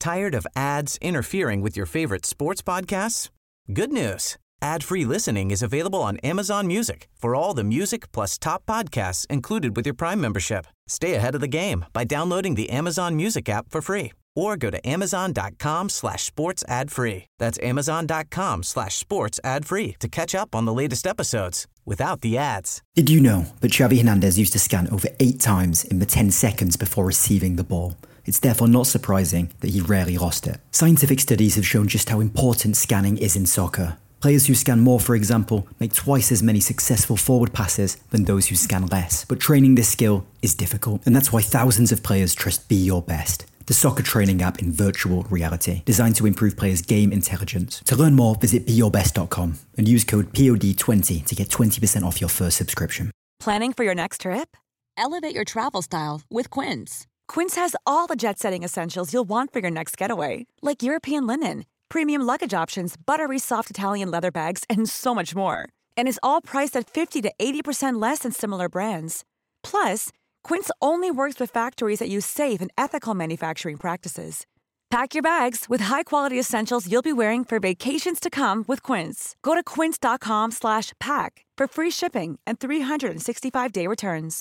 Tired of ads interfering with your favorite sports podcasts? Good news. Ad-free listening is available on Amazon Music for all the music plus top podcasts included with your Prime membership. Stay ahead of the game by downloading the Amazon Music app for free or go to amazon.com/sports ad free. That's amazon.com/sports ad free to catch up on the latest episodes without the ads. Did you know that Xavi Hernandez used to scan over 8 times in the 10 seconds before receiving the ball? It's therefore not surprising that he rarely lost it. Scientific studies have shown just how important scanning is in soccer. Players who scan more, for example, make twice as many successful forward passes than those who scan less. But training this skill is difficult, and that's why thousands of players trust Be Your Best, the soccer training app in virtual reality, designed to improve players' game intelligence. To learn more, visit BeYourBest.com and use code POD20 to get 20% off your first subscription. Planning for your next trip? Elevate your travel style with Quince. Quince has all the jet-setting essentials you'll want for your next getaway, like European linen, premium luggage options, buttery soft Italian leather bags, and so much more. And is all priced at 50 to 80% less than similar brands. Plus, Quince only works with factories that use safe and ethical manufacturing practices. Pack your bags with high-quality essentials you'll be wearing for vacations to come with Quince. Go to quince.com/pack for free shipping and 365-day returns.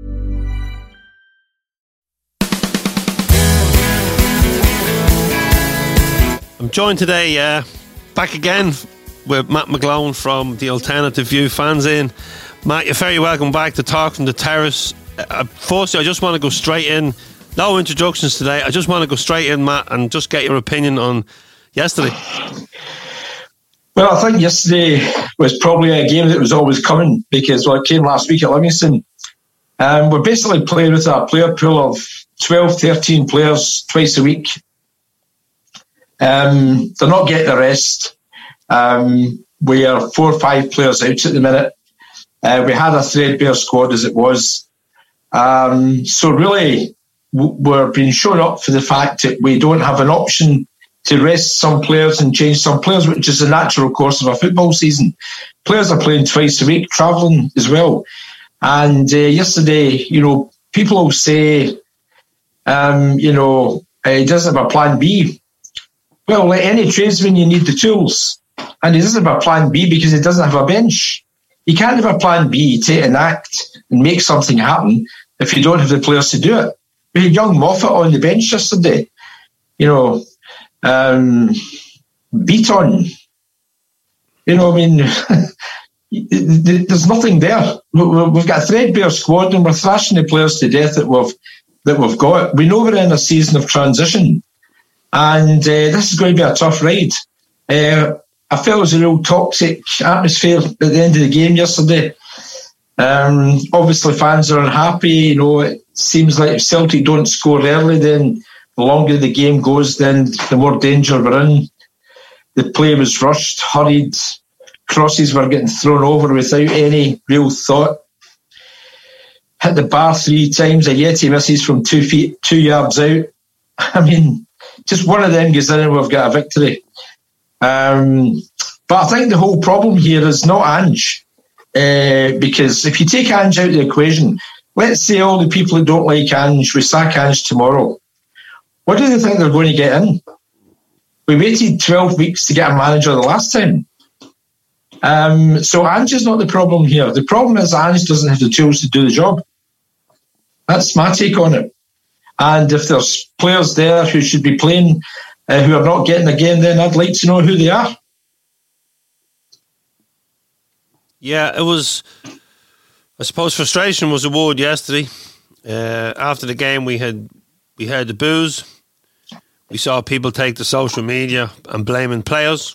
I'm joined today, back again with Matt McGlone from the Alternative View fanzine. Matt, you're very welcome back to Talk from the Terrace. Firstly, I just want to go straight in. No introductions today. I just want to go straight in, Matt, and just get your opinion on yesterday. Well, I think yesterday was probably a game that was always coming because it came last week at Livingston. We're basically playing with a player pool of 12, 13 players twice a week. They're not getting the rest. We are 4 or 5 players out at the minute. We had a threadbare squad as it was. So really, we're being shown up for the fact that we don't have an option to rest some players and change some players, which is the natural course of a football season. Players are playing twice a week, travelling as well. And yesterday, people will say, he doesn't have a plan B. Well, like any tradesman, you need the tools. And he doesn't have a plan B because he doesn't have a bench. You can't have a plan B to enact and make something happen if you don't have the players to do it. We had young Moffat on the bench yesterday. Beaton. There's nothing there. We've got a threadbare squad and we're thrashing the players to death that we've got. We know we're in a season of transition. And this is going to be a tough ride. I felt it was a real toxic atmosphere at the end of the game yesterday. Obviously, fans are unhappy. It seems like if Celtic don't score early, then the longer the game goes, then the more danger we're in. The play was rushed, hurried. Crosses were getting thrown over without any real thought. Hit the bar 3 times. Ajeti misses from 2 yards out. Just one of them goes in and we've got a victory. But I think the whole problem here is not Ange. Because if you take Ange out of the equation, let's say all the people who don't like Ange, we sack Ange tomorrow. What do they think they're going to get in? We waited 12 weeks to get a manager the last time. So Ange is not the problem here. The problem is Ange doesn't have the tools to do the job. That's my take on it. And if there's players there who should be playing who are not getting a game, then I'd like to know who they are. Yeah, it was, I suppose frustration was a word yesterday. After the game we heard the boos. We saw people take to social media and blaming players.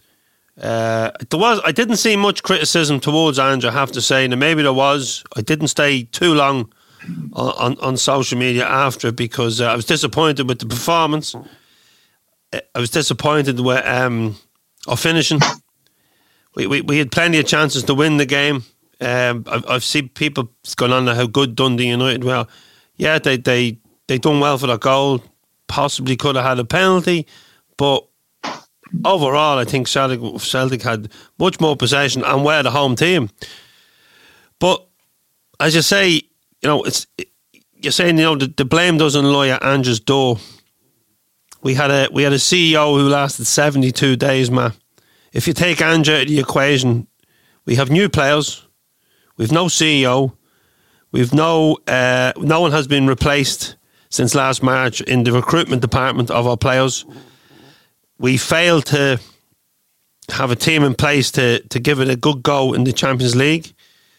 I didn't see much criticism towards Ange, I have to say. Now maybe there was. I didn't stay too long on social media after it because I was disappointed with the performance. I was disappointed with our finishing. We had plenty of chances to win the game. I've seen people going on how good Dundee United were. Yeah, they done well for their goal. Possibly could have had a penalty, but overall, I think Celtic had much more possession and were the home team. But as you say, you're saying the blame doesn't lie at Ange's door. we had a CEO who lasted 72 days, Matt. If you take Ange out of the equation, we have new players, we've no CEO, we've no one has been replaced since last March in the recruitment department of our players. We failed to have a team in place to give it a good go in the Champions League,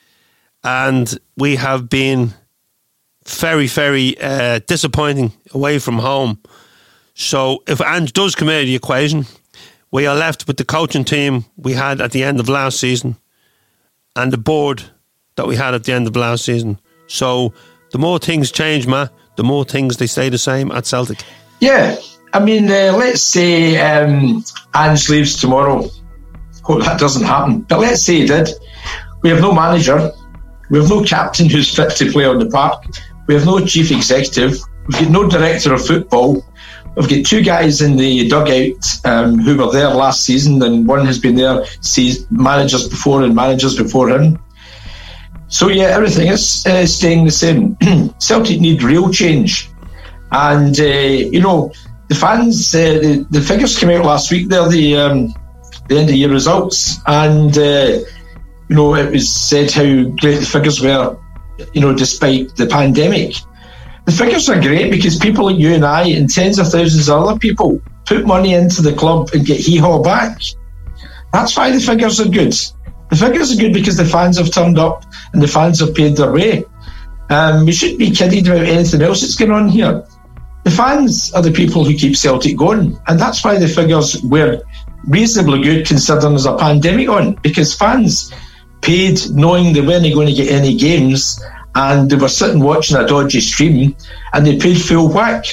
and we have been very, very disappointing away from home. So if Ange does come out of the equation, we are left with the coaching team we had at the end of last season and the board that we had at the end of last season. So the more things change, Matt, the more things they stay the same at Celtic. Yeah, I mean, let's say Ange leaves tomorrow. Hope that doesn't happen. But let's say he did. We have no manager. We have no captain who's fit to play on the park. We have no chief executive. We've got no director of football. We've got two guys in the dugout who were there last season, and one has been there managers before and managers before him. So yeah, everything is staying the same. Celtic need real change. And, the fans, the figures came out last week there, the end of year results. And, it was said how great the figures were, despite the pandemic. The figures are great because people like you and I and tens of thousands of other people put money into the club and get hee-haw back. That's why the figures are good. The figures are good because the fans have turned up and the fans have paid their way. We shouldn't be kidding about anything else that's going on here. The fans are the people who keep Celtic going, and that's why the figures were reasonably good considering there's a pandemic on, because fans paid knowing they weren't going to get any games, and they were sitting watching a dodgy stream, and they paid full whack,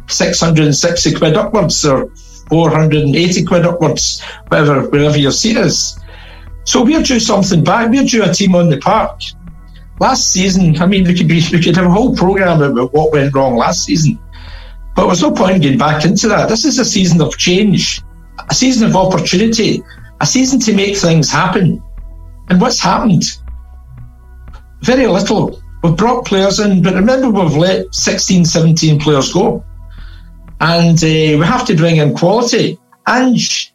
660 quid upwards or 480 quid upwards, wherever your seat is. So we're due something back. We're due a team on the park. Last season, I mean, we could have a whole programme about what went wrong last season, but there's no point in getting back into that. This is a season of change, a season of opportunity, a season to make things happen. And what's happened? Very little. We've brought players in, but remember we've let 16, 17 players go. And we have to bring in quality. Ange,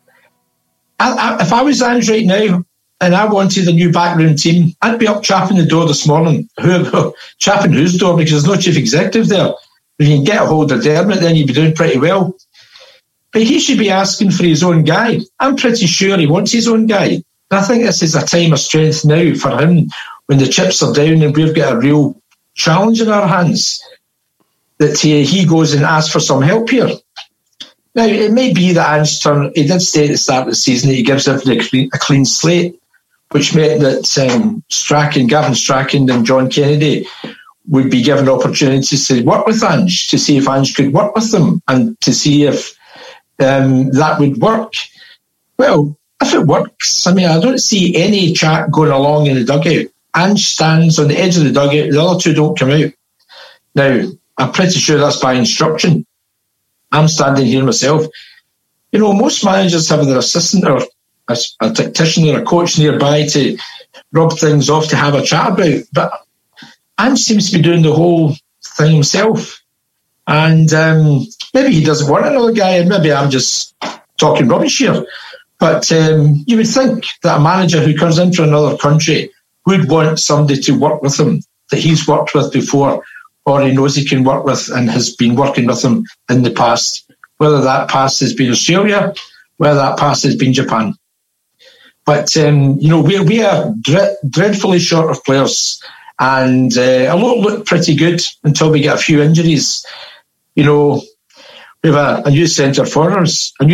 if I was Ange right now and I wanted a new backroom team, I'd be up chapping the door this morning. Chapping whose door? Because there's no chief executive there. If you can get a hold of Dermot, then you'd be doing pretty well. But he should be asking for his own guy. I'm pretty sure he wants his own guy. And I think this is a time of strength now for him, when the chips are down and we've got a real challenge in our hands, that he goes and asks for some help here. Now, it may be that Ange's turn, he did say at the start of the season that he gives everybody a clean slate, which meant that Gavin Strachan and John Kennedy would be given opportunities to work with Ange, to see if Ange could work with them and to see if that would work. Well, if it works, I mean, I don't see any chat going along in the dugout. Ange stands on the edge of the dugout, the other two don't come out. Now, I'm pretty sure that's by instruction. I'm standing here myself. Most managers have their assistant or a tactician or a coach nearby to rub things off, to have a chat about. But Ange seems to be doing the whole thing himself. And maybe he doesn't want another guy, and maybe I'm just talking rubbish here. But you would think that a manager who comes in from another country would want somebody to work with him that he's worked with before, or he knows he can work with and has been working with him in the past. Whether that past has been Australia, whether that past has been Japan. But, we are dreadfully short of players, and a lot look pretty good until we get a few injuries. We have a new centre forward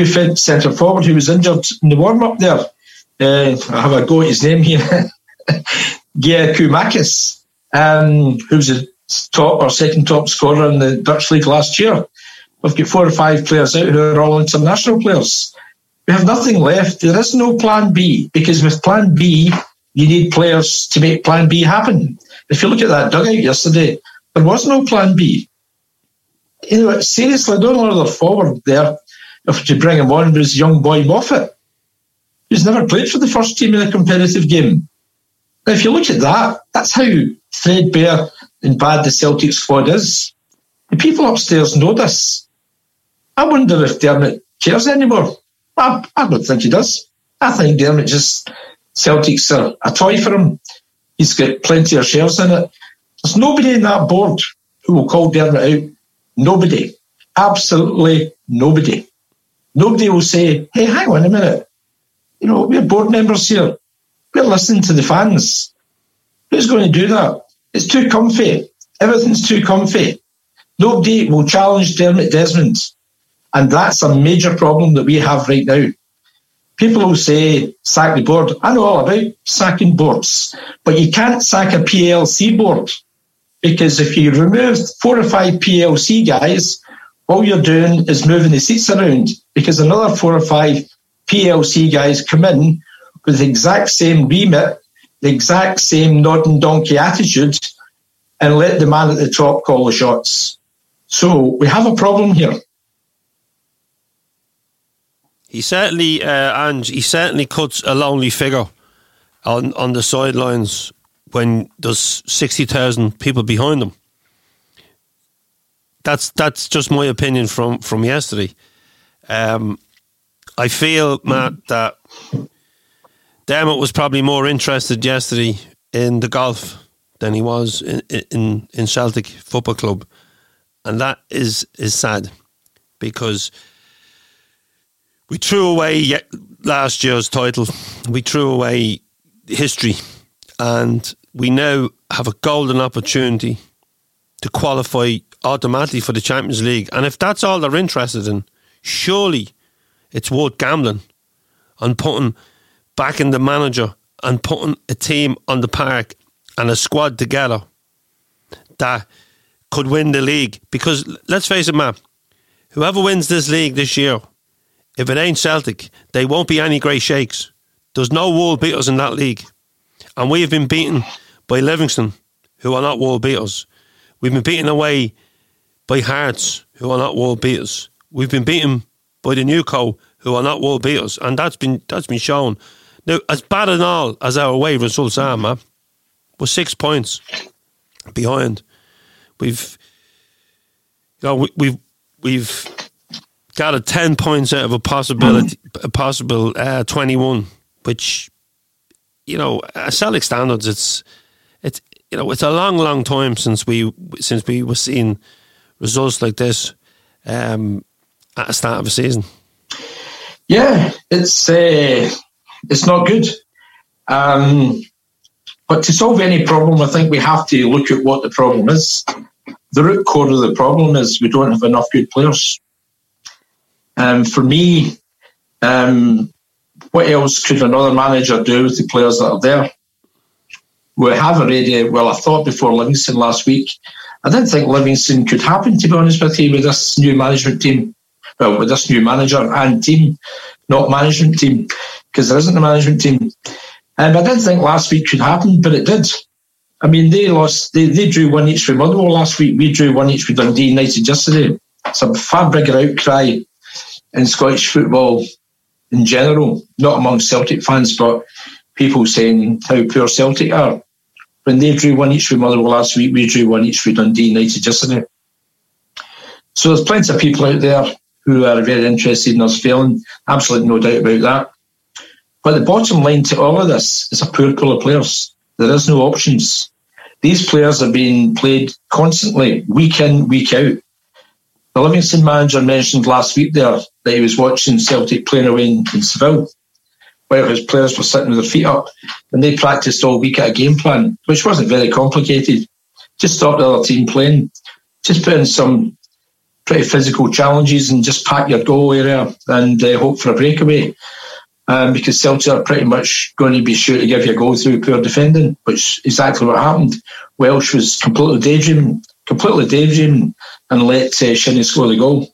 who was injured in the warm-up there. I have a go at his name here. Giakoumakis, who was the top or second top scorer in the Dutch league last year. We've got 4 or 5 players out who are all international players. We have nothing left. There is no plan B, because with plan B, you need players to make plan B happen. If you look at that dugout yesterday, there was no plan B. Seriously, I don't know another forward there, if to bring him on, was young boy Moffat, who's never played for the first team in a competitive game. Now, if you look at that, that's how threadbare and bad the Celtic squad is. The people upstairs know this. I wonder if Dermot cares anymore. I don't think he does. I think Dermot Celtic's a toy for him. He's got plenty of shares in it. There's nobody in that board who will call Dermot out. Nobody. Absolutely nobody. Nobody will say, hey, hang on a minute. We're board members here. We're listening to the fans. Who's going to do that? It's too comfy. Everything's too comfy. Nobody will challenge Dermot Desmond. And that's a major problem that we have right now. People will say, sack the board. I know all about sacking boards. But you can't sack a PLC board. Because if you remove 4 or 5 PLC guys, all you're doing is moving the seats around. Because another 4 or 5 PLC guys come in with the exact same remit, the exact same nodding donkey attitude, and let the man at the top call the shots. So we have a problem here. He certainly, he certainly cuts a lonely figure on the sidelines when there's 60,000 people behind him. That's just my opinion from yesterday. I feel, Matt, that Dermot was probably more interested yesterday in the golf than he was in Celtic Football Club, and that is sad because we threw away last year's title. We threw away history, and we now have a golden opportunity to qualify automatically for the Champions League. And if that's all they're interested in, surely it's worth gambling on putting back in the manager and putting a team on the park and a squad together that could win the league. Because let's face it, Matt, whoever wins this league this year, if it ain't Celtic, they won't be any great shakes. There's no world beaters in that league. And we have been beaten by Livingston, who are not world beaters. We've been beaten away by Hearts, who are not world beaters. We've been beaten by the Newco, who are not world beaters. And that's been shown. Now, as bad and all as our away results are, man, we're 6 points behind. We've got 10 points out of a possible 21, which, at Celtic standards, it's a long time since we were seeing results like this at the start of a season. Yeah, it's not good. But to solve any problem, I think we have to look at what the problem is. The root core of the problem is we don't have enough good players. For me, what else could another manager do with the players that are there? I thought before Livingston last week, I didn't think Livingston could happen, to be honest with you, with this new management team. Well, with this new manager and team, not management team, because there isn't a management team. I didn't think last week could happen, but it did. I mean, they lost. They drew 1 each with Motherwell last week. We drew 1 each with Dundee United yesterday. It's a far bigger outcry in Scottish football in general, not among Celtic fans, but people saying how poor Celtic are. When they drew 1 each with Motherwell last week, we drew 1 each with Dundee United yesterday. So there's plenty of people out there who are very interested in us failing. Absolutely no doubt about that. But the bottom line to all of this is a poor pool of players. There is no options. These players are being played constantly, week in, week out. The Livingston manager mentioned last week there that he was watching Celtic playing away in Seville, where his players were sitting with their feet up, and they practiced all week at a game plan, which wasn't very complicated. Just stop the other team playing, just put in some pretty physical challenges and just pack your goal area and hope for a breakaway. Because Celtic are pretty much going to be sure to give you a goal through poor defending, which is exactly what happened. Welsh was completely daydreaming and let Shinnie score the goal.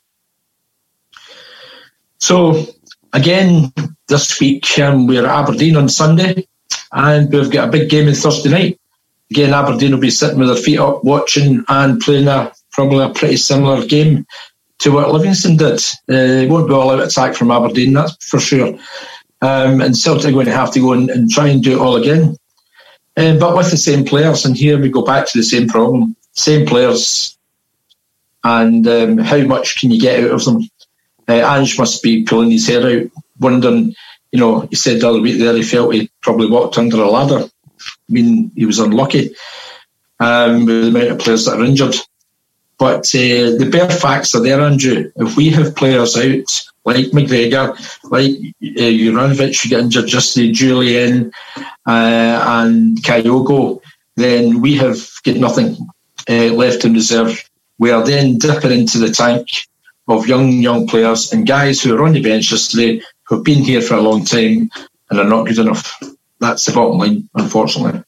So, again, this week we're at Aberdeen on Sunday, and we've got a big game on Thursday night. Again, Aberdeen will be sitting with their feet up, watching and playing probably a pretty similar game to what Livingston did. It won't be all out attack from Aberdeen, that's for sure. And Celtic are going to have to go and try and do it all again. But with the same players, and here we go back to the same problem. Same players, and how much can you get out of them? Ange must be pulling his hair out, wondering, he said the other week there he felt he probably walked under a ladder. I mean, he was unlucky with the amount of players that are injured. But the bare facts are there, Andrew. If we have players out, like McGregor, like Juranovic, who get injured just Julian and Kyogo, then we have got nothing left in reserve. We are then dipping into the tank of young players and guys who are on the bench yesterday, who have been here for a long time and are not good enough. That's the bottom line, unfortunately.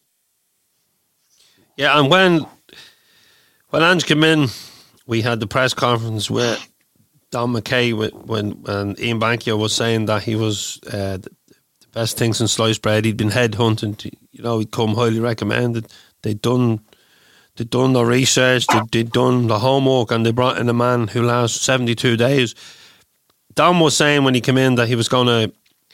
Yeah, and when Ange came in, we had the press conference with Don McKay when Ian Bankio was saying that he was the best thing since sliced bread. He'd been headhunting. He'd come highly recommended. They'd done the research, they'd done the homework, and they brought in a man who lasts 72 days. Don was saying when he came in that he was going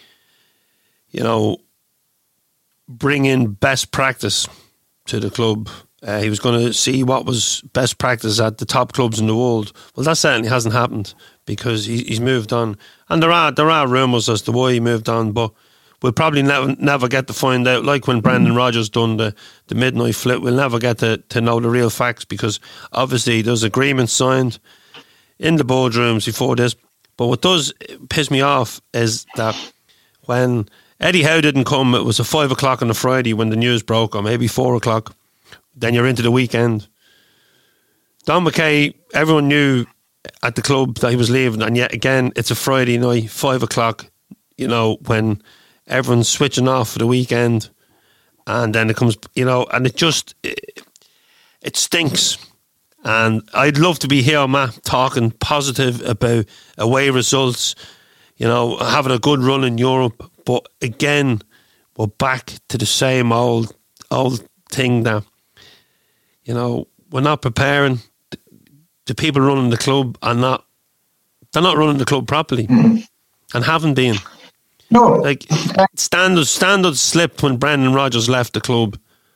to, bring in best practice to the club. He was going to see what was best practice at the top clubs in the world. Well, that certainly hasn't happened because he's moved on. And there are rumours as to why he moved on, but we'll probably never get to find out. Like when Brendan Rodgers done the midnight flip, we'll never get to know the real facts because obviously there's agreements signed in the boardrooms before this. But what does piss me off is that when Eddie Howe didn't come, it was at 5 o'clock on a Friday when the news broke, or maybe 4 o'clock. Then you're into the weekend. Don McKay, everyone knew at the club that he was leaving, and yet again, it's a Friday night, 5 o'clock, when everyone's switching off for the weekend, and then it comes, and it stinks. And I'd love to be here, Matt, talking positive about away results, having a good run in Europe, but again, we're back to the same old thing that, we're not preparing. The people running the club they're not running the club properly and haven't been. No. Like, standards slipped when Brendan Rodgers left the club,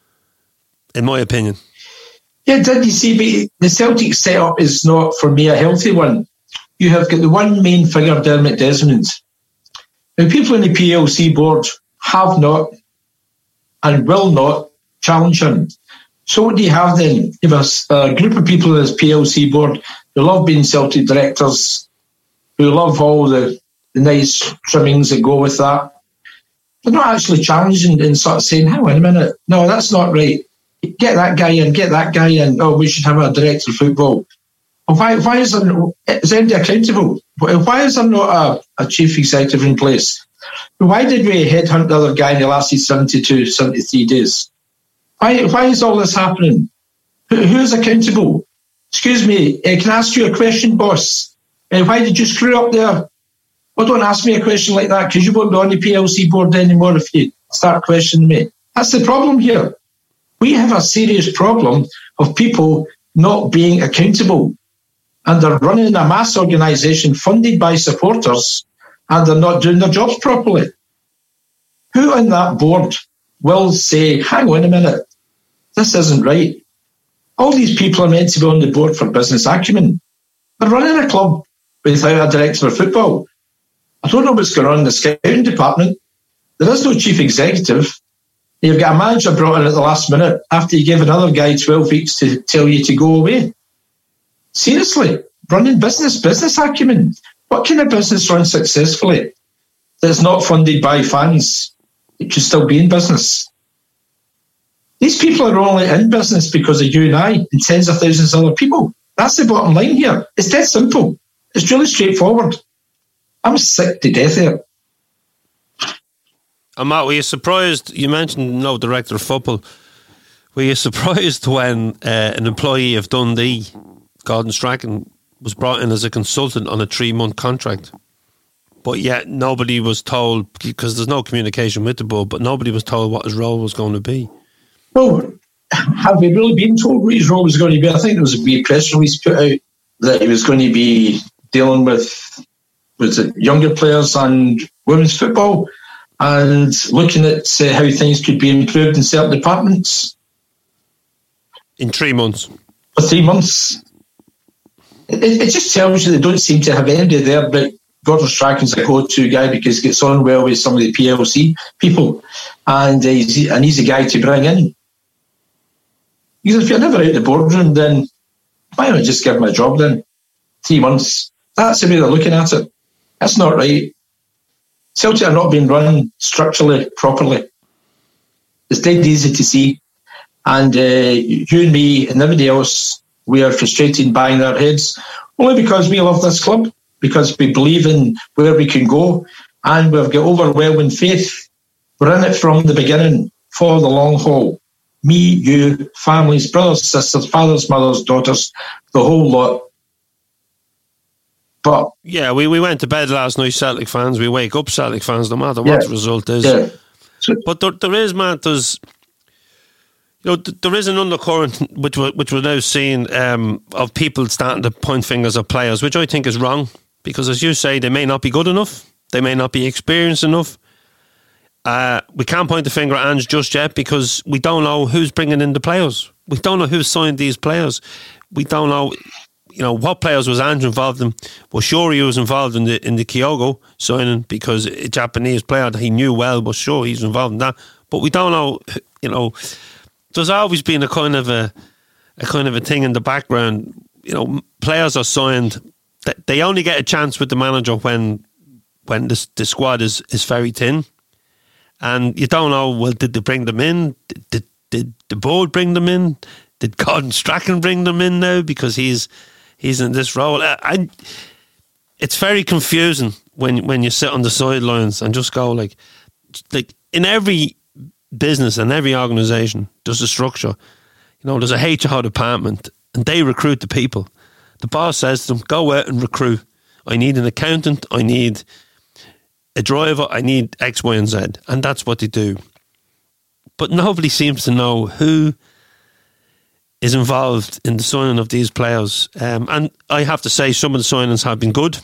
in my opinion. Yeah, did you see, the Celtic setup is not, for me, a healthy one. You have got the one main figure, Dermot Desmond. Now, people in the PLC board have not and will not challenge him. So what do you have then? You have a group of people in this PLC board who love being Celtic directors, who love all the nice trimmings that go with that. They're not actually challenging and sort of saying, hang on a minute, no, that's not right. Get that guy in. Oh, we should have a director of football. Well, why is anybody accountable? Why is there not a chief executive in place? Why did we headhunt the other guy and he lasted 72, 73 days? Why is all this happening? Who's accountable? Excuse me, can I ask you a question, boss? Why did you screw up there? Well, don't ask me a question like that because you won't be on the PLC board anymore if you start questioning me. That's the problem here. We have a serious problem of people not being accountable, and they're running a mass organisation funded by supporters and they're not doing their jobs properly. Who on that board will say, hang on a minute, this isn't right? All these people are meant to be on the board for business acumen. They're running a club without a director of football. I don't know what's going on in the scouting department. There is no chief executive. You've got a manager brought in at the last minute after you gave another guy 12 weeks to tell you to go away. Seriously, running business acumen. What kind of business runs successfully that's not funded by fans? It should still be in business. These people are only in business because of you and I and tens of thousands of other people. That's the bottom line here. It's dead simple. It's really straightforward. I'm sick to death here. And Matt, were you surprised? You mentioned no director of football. Were you surprised when an employee of Dundee, Gordon Strachan, was brought in as a consultant on a 3-month contract? But yet nobody was told, because there's no communication with the board, but nobody was told what his role was going to be. Well, have we really been told what his role was going to be? I think there was a wee press release put out that he was going to be dealing with younger players and women's football and looking at how things could be improved in certain departments. In 3 months? For 3 months. it just tells you they don't seem to have anybody there, but Gordon Strachan's a go-to guy because he gets on well with some of the PLC people, and he's a guy to bring in. Because if you're never out of the boardroom, then why not just give him a job then? 3 months. That's the way they're looking at it. That's not right. Celtic are not being run structurally properly. It's dead easy to see. And you and me and everybody else, we are frustrated banging our heads only because we love this club, because we believe in where we can go, and we've got overwhelming faith. We're in it from the beginning for the long haul. Me, you, families, brothers, sisters, fathers, mothers, daughters, the whole lot. But yeah, we went to bed last night, Celtic fans. We wake up Celtic fans, no matter what the result is. Yeah. But there is, Matt, there is an undercurrent which we're now seeing of people starting to point fingers at players, which I think is wrong, because as you say, they may not be good enough, they may not be experienced enough. We can't point the finger at Ange just yet because we don't know who's bringing in the players. We don't know who's signed these players. We don't know, what players was Ange involved in. Well, sure, he was involved in the Kyogo signing because a Japanese player that he knew well, but sure, he's involved in that. But we don't know, there's always been a kind of a thing in the background. Players are signed. They only get a chance with the manager when the squad is very thin. And you don't know, well, did they bring them in? Did the board bring them in? Did Gordon Strachan bring them in now because he's in this role? It's very confusing when you sit on the sidelines and just go like in every business and every organisation, there's a structure. There's a HR department and they recruit the people. The boss says to them, go out and recruit. I need an accountant. I need a driver, I need X, Y, and Z. And that's what they do. But nobody seems to know who is involved in the signing of these players. And I have to say, some of the signings have been good.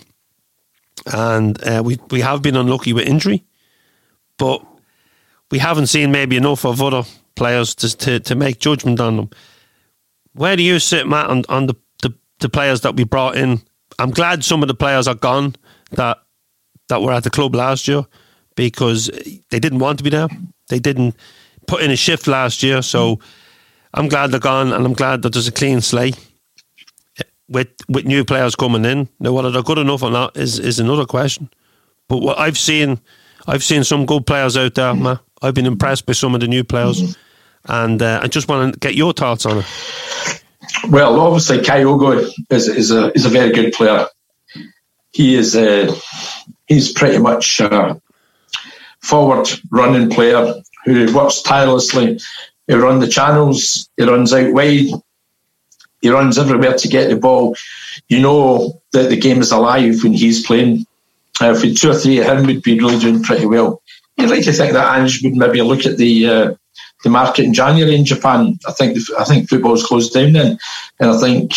And we have been unlucky with injury. But we haven't seen maybe enough of other players to make judgment on them. Where do you sit, Matt, on the players that we brought in? I'm glad some of the players are gone that were at the club last year because they didn't want to be there. They didn't put in a shift last year, so I'm glad they're gone, and I'm glad that there's a clean slate with new players coming in. Now, whether they're good enough or not is another question. But what I've seen some good players out there, Matt. I've been impressed by some of the new players, and I just want to get your thoughts on it. Well, obviously, Kyogo is a very good player. He is he's pretty much a forward-running player who works tirelessly. He runs the channels, he runs out wide, he runs everywhere to get the ball. You know that the game is alive when he's playing. If 2 or 3 of him would be really doing pretty well. You'd like to think that Ange would maybe look at the market in January in Japan. I think football's closed down then, and I think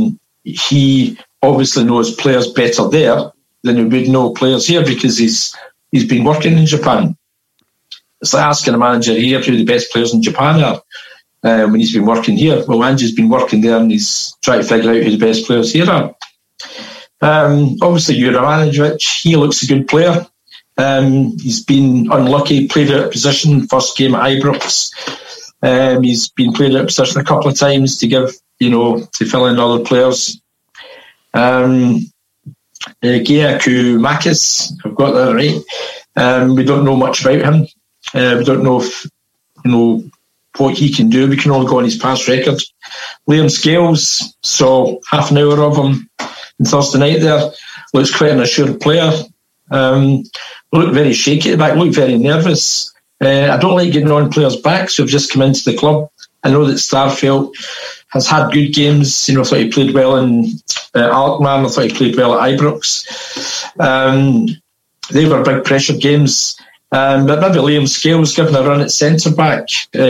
he obviously knows players better there than he would know players here because he's been working in Japan. It's like asking a manager here who the best players in Japan are when he's been working here. Well, Ange's been working there and he's trying to figure out who the best players here are. Obviously, Juranovic, he looks a good player. He's been unlucky, played out of position first game at Ibrox. He's been played out of position a couple of times to fill in other players. Giacomo Makis, I've got that right. We don't know much about him. We don't know if what he can do. We can only go on his past record. Liam Scales, saw half an hour of him on Thursday night there. Looks quite an assured player. Looked very shaky at the back, looked very nervous. I don't like getting on players' backs who have just come into the club. I know that Starfelt has had good games. I thought he played well in Alkmaar. I thought he played well at Ibrox. They were big pressure games. But maybe Liam Scales given a run at centre-back.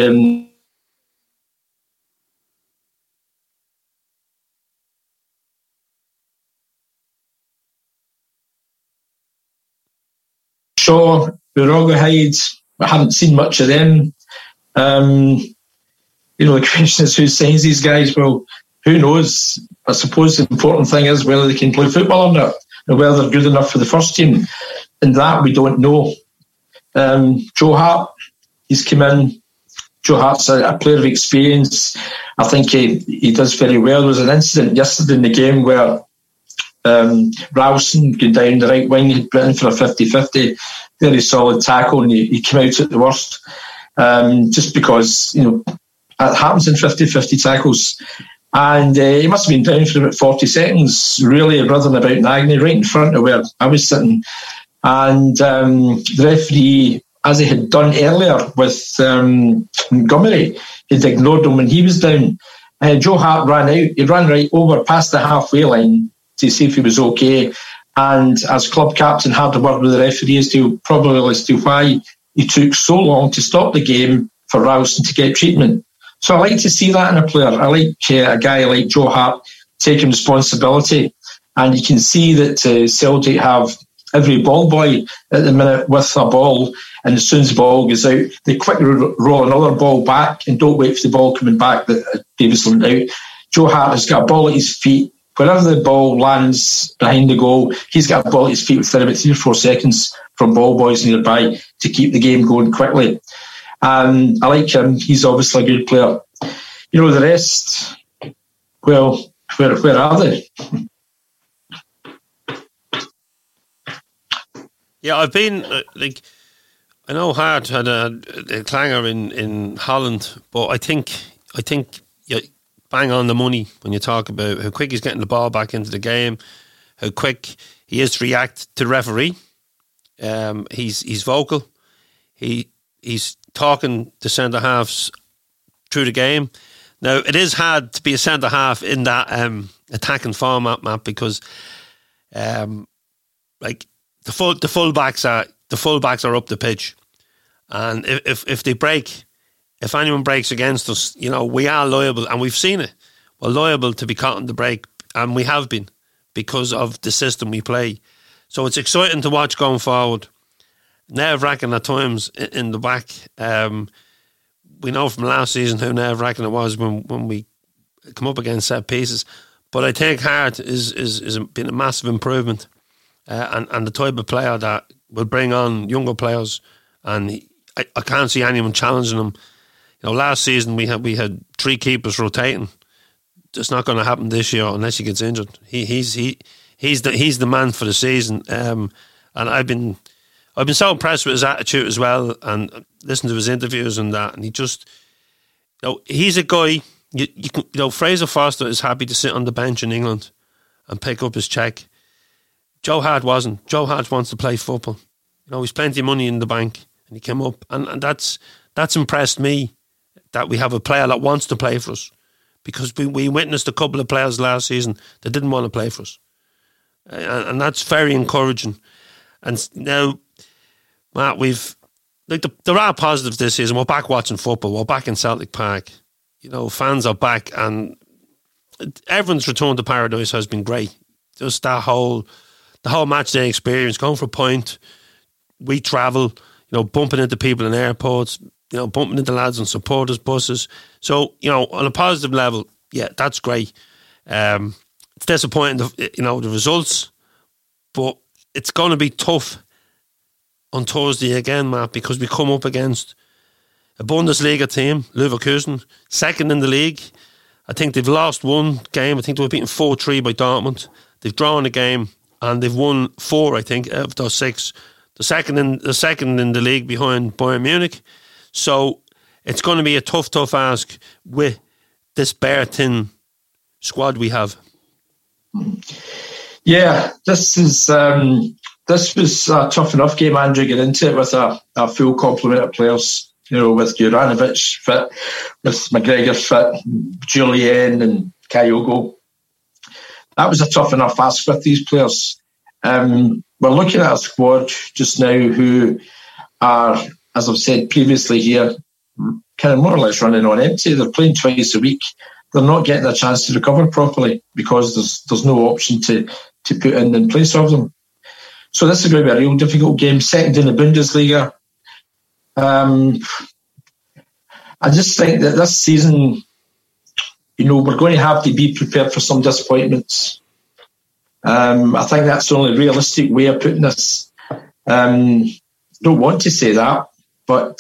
Shaw, Burogahide, I haven't seen much of them. The question is who signs these guys? Well, who knows? I suppose the important thing is whether they can play football or not, and whether they're good enough for the first team. And that we don't know. Joe Hart, he's come in. Joe Hart's a player of experience. I think he does very well. There was an incident yesterday in the game where Ralston going down the right wing, he'd been in for a 50-50, very solid tackle, and he came out at the worst. Just because, it happens in 50-50 tackles. And he must have been down for about 40 seconds, really writhing about in agony, right in front of where I was sitting. And the referee, as he had done earlier with Montgomery, he'd ignored him when he was down. Joe Hart ran out. He ran right over past the halfway line to see if he was okay. And as club captain, had a word with the referee as to why he took so long to stop the game for Ralston to get treatment. So I like to see that in a player. I like a guy like Joe Hart taking responsibility. And you can see that Celtic have every ball boy at the minute with a ball, and as soon as the ball goes out, they quickly roll another ball back and don't wait for the ball coming back that previously went out. Joe Hart has got a ball at his feet. Wherever the ball lands behind the goal, he's got a ball at his feet within about 3 or 4 seconds from ball boys nearby to keep the game going quickly. And I like him. He's obviously a good player. The rest, well, where are they? Yeah, I've been I know Hart had a clanger in Holland, but I think you bang on the money when you talk about how quick he's getting the ball back into the game, how quick he is to react to the referee. He's vocal. He's talking to centre halves through the game. Now it is hard to be a centre half in that attacking format, Matt, because the fullbacks are up the pitch, and if they break, if anyone breaks against us, we are liable, and we've seen it. We're liable to be caught on the break, and we have been because of the system we play. So it's exciting to watch going forward. Nerve-wracking at times in the back. We know from last season how nerve-wracking it was when we come up against set pieces. But I think Hart is been a massive improvement. And the type of player that will bring on younger players, and I can't see anyone challenging him. Last season we had 3 keepers rotating. It's not going to happen this year unless he gets injured. He's the man for the season. And I've been so impressed with his attitude as well, and listen to his interviews and that. And he just, he's a guy. You can, Fraser Forster is happy to sit on the bench in England and pick up his check. Joe Hart wasn't. Joe Hart wants to play football. He's plenty of money in the bank, and he came up, and that's impressed me, that we have a player that wants to play for us, because we witnessed a couple of players last season that didn't want to play for us, and that's very encouraging. And now, Matt, there are positives this season. We're back watching football. We're back in Celtic Park. Fans are back, and everyone's return to paradise has been great. Just the whole match day experience, going for a point. We travel, bumping into people in airports, bumping into lads on supporters' buses. So, on a positive level, yeah, that's great. It's disappointing, the results, but it's going to be tough on Thursday again, Matt, because we come up against a Bundesliga team, Leverkusen, second in the league. I think they've lost one game. I think they were beaten 4-3 by Dortmund. They've drawn a game and they've won 4, I think, out of those 6. The second in the league behind Bayern Munich. So it's going to be a tough ask with this bare thin squad we have. Yeah, this was a tough enough game, Andrew, get into it with a full complement of players, with Juranovic fit, with McGregor fit, Julian and Kyogo. That was a tough enough ask with these players. We're looking at a squad just now who are, as I've said previously here, kind of more or less running on empty. They're playing twice a week. They're not getting a chance to recover properly because there's no option to put in place of them. So this is going to be a real difficult game. Second in the Bundesliga. I just think that this season we're going to have to be prepared for some disappointments. I think that's the only realistic way of putting this. Don't want to say that, but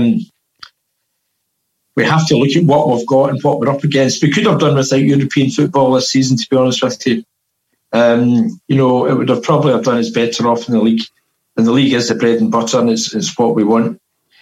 we have to look at what we've got and what we're up against. We could have done without European football this season, to be honest with you. It would have probably have done us better off in the league. And the league is the bread and butter, and it's what we want.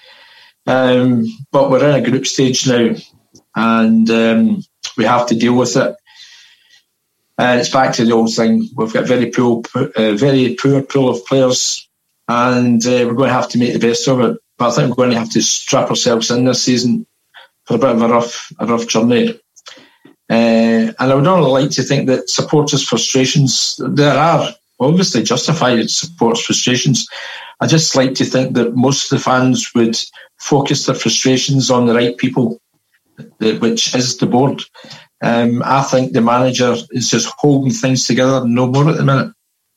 But we're in a group stage now, and we have to deal with it. It's back to the old thing. We've got a very poor pool of players, and we're going to have to make the best of it. But I think we're going to have to strap ourselves in this season for a bit of a rough journey. And I would only like to think that supporters' frustrations, there are obviously justified supporters' frustrations. I just like to think that most of the fans would focus their frustrations on the right people, which is the board. I think the manager is just holding things together no more at the minute.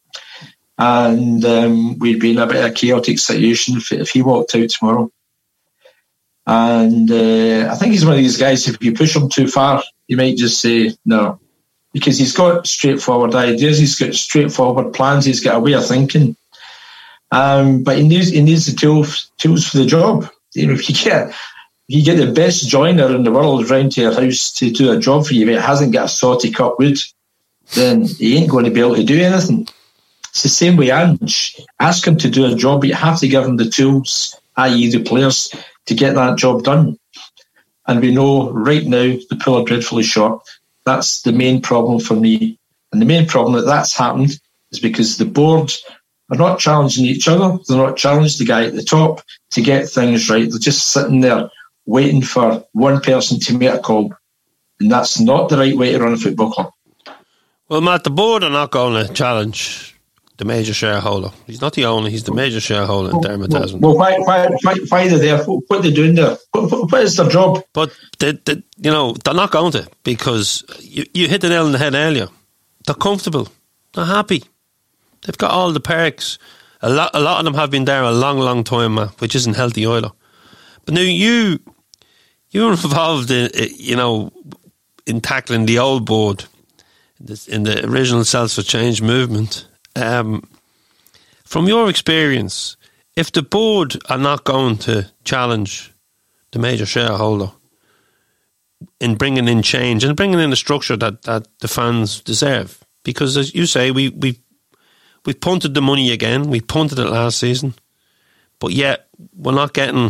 And we'd be in a bit of a chaotic situation if he walked out tomorrow. And I think he's one of these guys, if you push him too far, you might just say no. Because he's got straightforward ideas, he's got straightforward plans, he's got a way of thinking. But he needs the tools for the job. If you get the best joiner in the world round to your house to do a job for you, but it hasn't got a salty cut wood, then he ain't going to be able to do anything. It's the same with Ange. Ask him to do a job, but you have to give him the tools, i.e. the players, to get that job done. And we know right now the pool are dreadfully short. That's the main problem for me. And the main problem that's happened is because the board are not challenging each other. They're not challenging the guy at the top to get things right. They're just sitting there waiting for one person to make a call. And that's not the right way to run a football club. Well, Matt, the board are not going to challenge the major shareholder. He's not the owner, he's the major shareholder in Dermot Desmond. Well, why are they there? What are they doing there? What is their job? But they're not going to, because you hit the nail on the head earlier. They're comfortable. They're happy. They've got all the perks. A lot of them have been there a long, long time, Matt, which isn't healthy either. But now you're involved in tackling the old board in the original Celts for Change movement. From your experience, if the board are not going to challenge the major shareholder in bringing in change and bringing in a structure that the fans deserve, because as you say, we've punted the money again. We punted it last season, but yet we're getting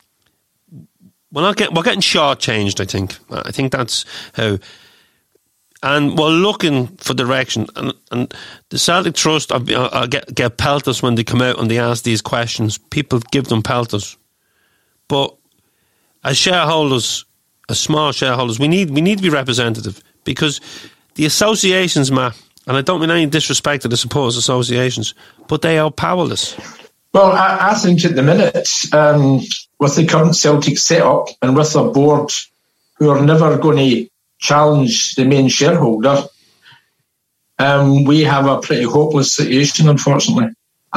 shortchanged. I think that's how. And we're looking for direction. And the Celtic Trust get pelters when they come out and they ask these questions. People give them pelters. But as shareholders, as small shareholders, we need to be representative, because the associations, Matt, and I don't mean any disrespect to the supporters associations, but they are powerless. Well, I think at the minute, with the current Celtic setup and with a board who are never going to challenge the main shareholder, we have a pretty hopeless situation, unfortunately.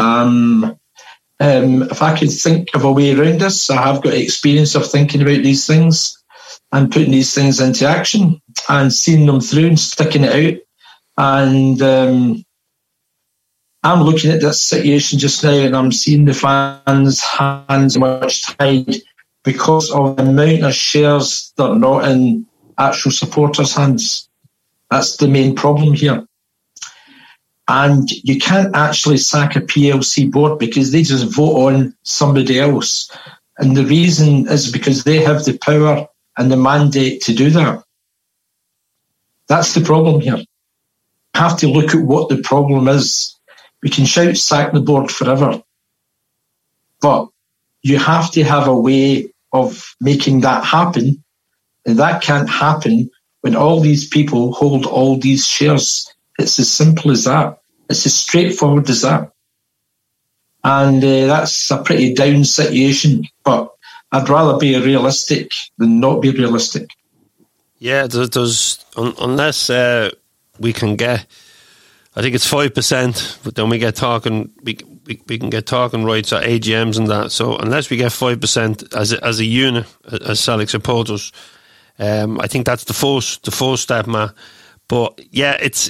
If I could think of a way around this, I have got experience of thinking about these things and putting these things into action and seeing them through and sticking it out. And I'm looking at this situation just now and I'm seeing the fans' hands much tied because of the amount of shares that are not in actual supporters' hands. That's the main problem here. And you can't actually sack a PLC board because they just vote on somebody else. And the reason is because they have the power and the mandate to do that. That's the problem here. You have to look at what the problem is. We can shout sack the board forever, but you have to have a way of making that happen. And that can't happen when all these people hold all these shares. It's as simple as that. It's as straightforward as that. And that's a pretty down situation. But I'd rather be realistic than not be realistic. Yeah, there's unless we can get, I think it's 5%, but then we get talking, we can get talking rights at AGMs and that. So unless we get 5% as a unit, as Celtic supporters, I think that's the first step, Matt. But yeah, it's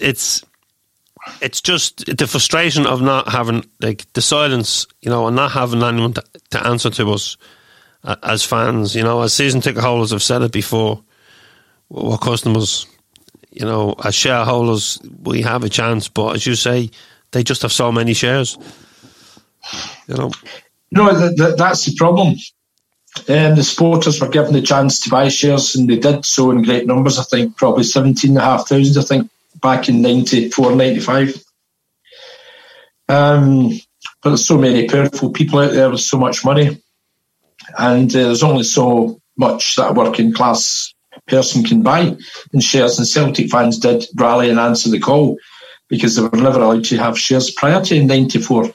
just the frustration of not having, like, the silence, you know, and not having anyone to answer to us as fans. You know, as season ticket holders, I've said it before, we're customers. You know, as shareholders, we have a chance, but as you say, they just have so many shares. You know, that's the problem. The supporters were given the chance to buy shares, and they did so in great numbers. I think probably 17,500. I think back in 94, 95. But there's so many powerful people out there with so much money, and there's only so much that a working class person can buy in shares. And Celtic fans did rally and answer the call, because they were never allowed to have shares prior to 94.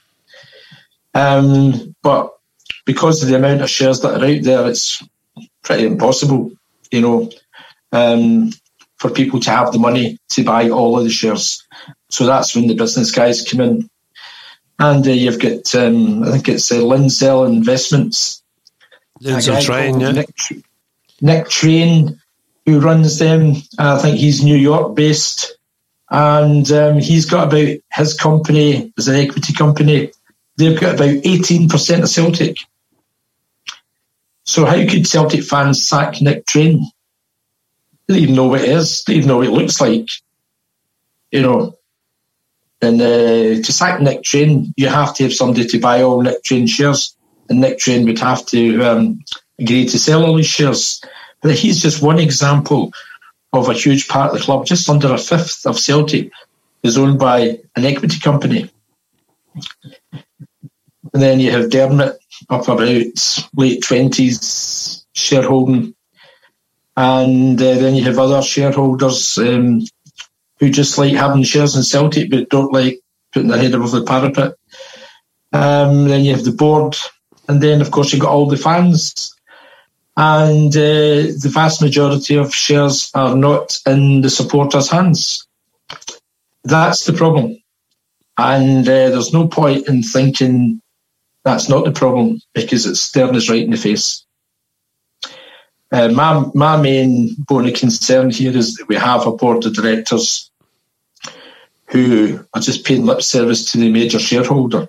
But because of the amount of shares that are out there, it's pretty impossible, you know, for people to have the money to buy all of the shares. So that's when the business guys come in. And you've got, I think it's Lindsell Investments. Lindsell Train, yeah. Nick Train, who runs them. I think he's New York based. And he's got about, his company is an equity company. They've got about 18% of Celtic. So how could Celtic fans sack Nick Train? They don't even know what it is. They don't even know what it looks like. You know. And to sack Nick Train, you have to have somebody to buy all Nick Train shares. And Nick Train would have to agree to sell all his shares. But he's just one example of a huge part of the club. Just under a fifth of Celtic is owned by an equity company. And then you have Dermot up about late 20s shareholding. And then you have other shareholders who just like having shares in Celtic but don't like putting their head above the parapet. Then you have the board. And then, of course, you've got all the fans. And the vast majority of shares are not in the supporters' hands. That's the problem. And there's no point in thinking that's not the problem, because it's staring us right in the face. My main bone of concern here is that we have a board of directors who are just paying lip service to the major shareholder.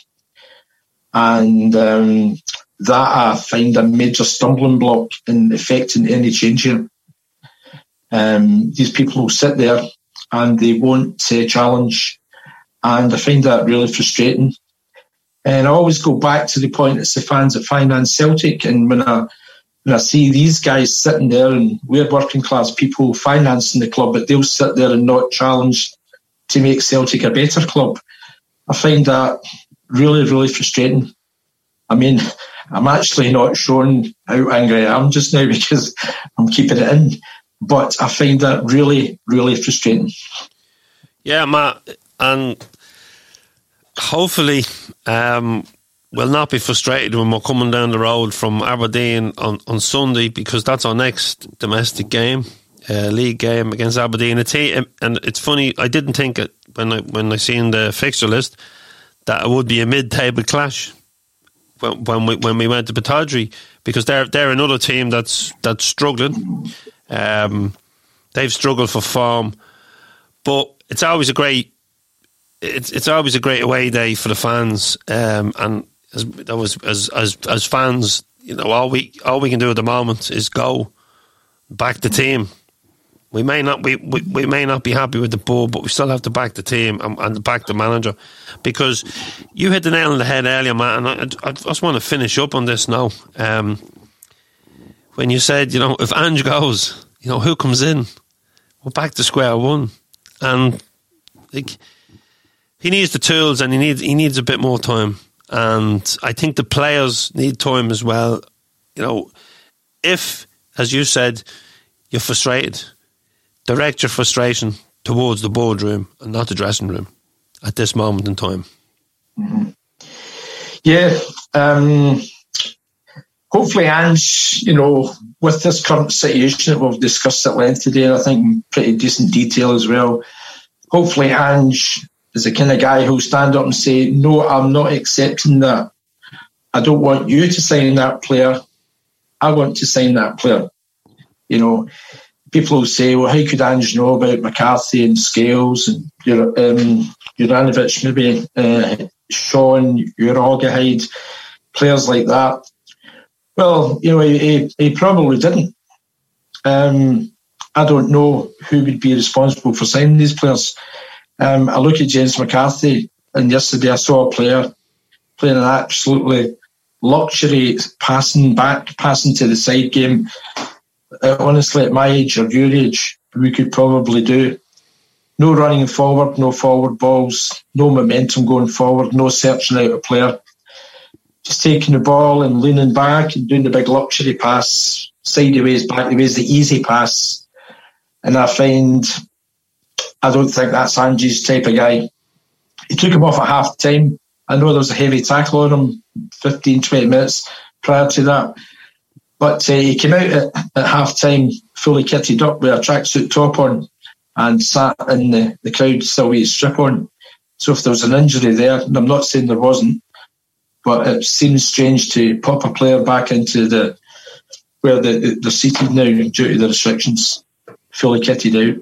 And that I find a major stumbling block in affecting any change here. These people will sit there and they won't challenge, and I find that really frustrating. And I always go back to the point, it's the fans that finance Celtic, and when I see these guys sitting there, and we're working class people financing the club, but they'll sit there and not challenge to make Celtic a better club, I find that really, really frustrating. I mean, I'm actually not showing how angry I am just now because I'm keeping it in, but I find that really, really frustrating. Yeah, Matt, and hopefully we'll not be frustrated when we're coming down the road from Aberdeen on Sunday, because that's our next domestic game, league game against Aberdeen. And it's funny, I didn't think it when I seen the fixture list that it would be a mid-table clash when we went to Pittodrie, because they're another team that's struggling. They've struggled for form, but it's always a great away day for the fans. And as fans, you know, all we can do at the moment is go back the team. We may not be happy with the board, but we still have to back the team and back the manager, because you hit the nail on the head earlier, Matt. And I just want to finish up on this now. When you said, you know, if Ange goes, you know, who comes in? We're back to square one, and like, he needs the tools, and he needs a bit more time. And I think the players need time as well. You know, if, as you said, you're frustrated, direct your frustration towards the boardroom and not the dressing room at this moment in time. Mm-hmm. Yeah. Hopefully Ange, you know, with this current situation that we've discussed at length today, and I think in pretty decent detail as well, hopefully Ange is the kind of guy who'll stand up and say, no, I'm not accepting that. I don't want you to sign that player. I want to sign that player. You know, people will say, well, how could Ange know about McCarthy and Scales and Juranovic, maybe Sean, Uragaheid, players like that? Well, you know, he probably didn't. I don't know who would be responsible for signing these players. I look at James McCarthy, and yesterday I saw a player playing an absolutely luxury passing to the side game. Honestly, at my age or your age, we could probably do. No running forward, no forward balls, no momentum going forward, no searching out a player. Just taking the ball and leaning back and doing the big luxury pass, sideways, backways, the easy pass. And I don't think that's Ange's type of guy. He took him off at half time. I know there was a heavy tackle on him 15, 20 minutes prior to that. But he came out at half time fully kitted up with a tracksuit top on and sat in the crowd still with his strip on. So if there was an injury there, and I'm not saying there wasn't, but it seems strange to pop a player back into where they're seated now due to the restrictions, fully kitted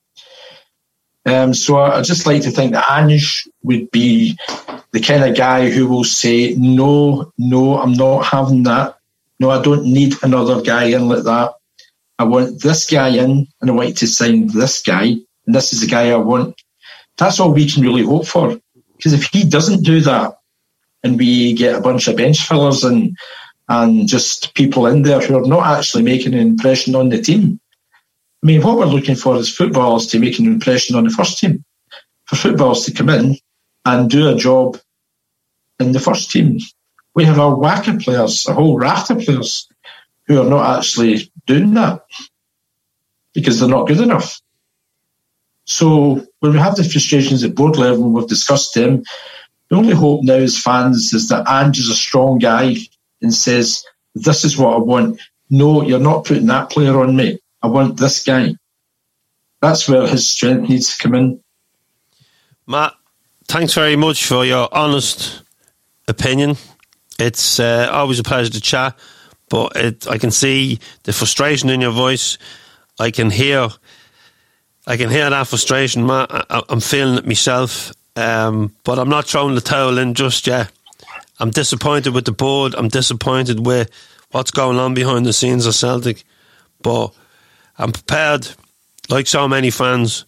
out. So I'd just like to think that Ange would be the kind of guy who will say, no, I'm not having that. No, I don't need another guy in like that. I want this guy in, and I want to sign this guy, and this is the guy I want. That's all we can really hope for. Because if he doesn't do that, and we get a bunch of bench fillers and just people in there who are not actually making an impression on the team. I mean, what we're looking for is footballers to make an impression on the first team. For footballers to come in and do a job in the first team. We have a whack of players, a whole raft of players who are not actually doing that because they're not good enough. So when we have the frustrations at board level, and we've discussed them, the only hope now as fans is that Ange is a strong guy and says, this is what I want. No, you're not putting that player on me. I want this guy. That's where his strength needs to come in. Matt, thanks very much for your honest opinion. It's always a pleasure to chat, but I can see the frustration in your voice. I can hear that frustration, Matt. I'm feeling it myself. But I'm not throwing the towel in just yet. I'm disappointed with the board. I'm disappointed with what's going on behind the scenes of Celtic. But I'm prepared, like so many fans,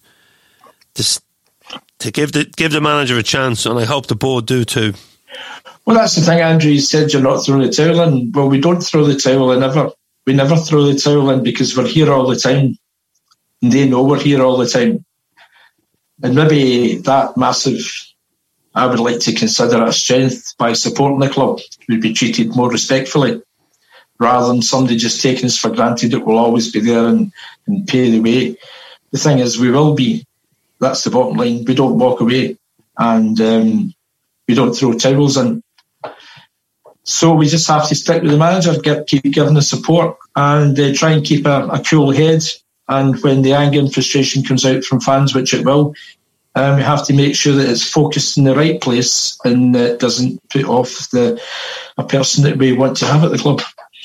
to give the manager a chance, and I hope the board do too. Well, that's the thing, Andrew. You said you're not throwing the towel in. Well, we don't throw the towel in. We never throw the towel in because we're here all the time. And they know we're here all the time. And maybe that massive, I would like to consider it a strength by supporting the club. We'd be treated more respectfully rather than somebody just taking us for granted that we'll always be there and pay the way. The thing is, we will be. That's the bottom line. We don't walk away and we don't throw towels in. So we just have to stick with the manager, keep giving the support and try and keep a cool head. And when the anger and frustration comes out from fans, which it will, we have to make sure that it's focused in the right place and it doesn't put off a person that we want to have at the club.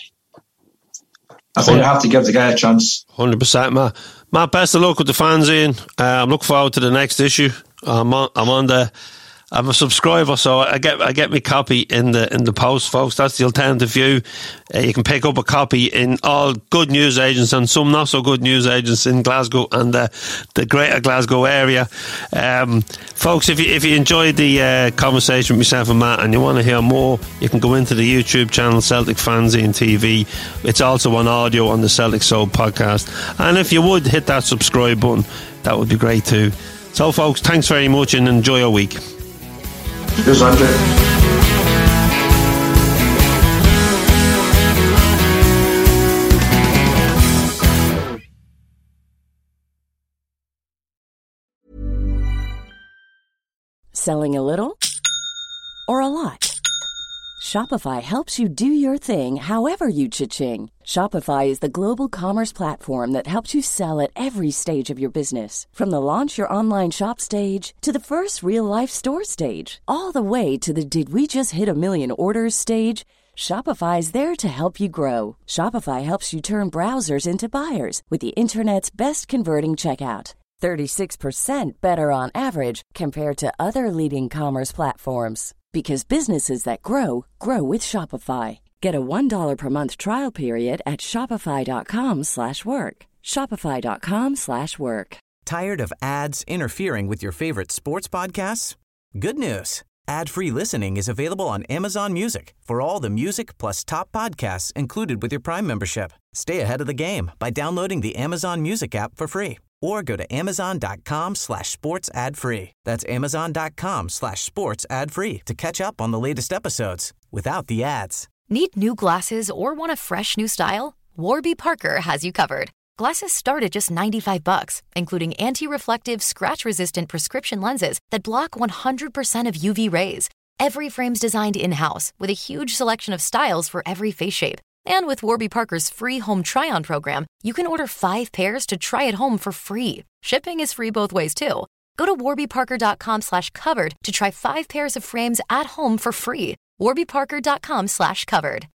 I think I have to give the guy a chance. 100%, Matt. Matt, best of luck with the fanzine. I'm looking forward to the next issue. I'm a subscriber, so I get my copy in the post, folks. That's the alternative view. You can pick up a copy in all good news agents and some not so good news agents in Glasgow and the greater Glasgow area. Folks, if you enjoyed the conversation with myself and Matt and you want to hear more, you can go into the YouTube channel Celtic Fanzine TV. It's also on audio on the Celtic Soul podcast. And if you would hit that subscribe button, that would be great too. So, folks, thanks very much and enjoy your week. Cheers, Andrew. Selling a little or a lot? Shopify helps you do your thing however you cha-ching. Shopify is the global commerce platform that helps you sell at every stage of your business. From the launch your online shop stage to the first real life store stage, all the way to the did we just hit a million orders stage. Shopify is there to help you grow. Shopify helps you turn browsers into buyers with the internet's best converting checkout. 36% better on average compared to other leading commerce platforms. Because businesses that grow, grow with Shopify. Get a $1 per month trial period at shopify.com/work. Shopify.com/work. Tired of ads interfering with your favorite sports podcasts? Good news. Ad-free listening is available on Amazon Music for all the music plus top podcasts included with your Prime membership. Stay ahead of the game by downloading the Amazon Music app for free or go to amazon.com/sports ad free. That's amazon.com/sports ad free to catch up on the latest episodes without the ads. Need new glasses or want a fresh new style? Warby Parker has you covered. Glasses start at just $95, including anti-reflective, scratch-resistant prescription lenses that block 100% of UV rays. Every frame's designed in-house with a huge selection of styles for every face shape. And with Warby Parker's free home try-on program, you can order 5 pairs to try at home for free. Shipping is free both ways, too. Go to warbyparker.com/covered to try 5 pairs of frames at home for free. warbyparker.com/covered.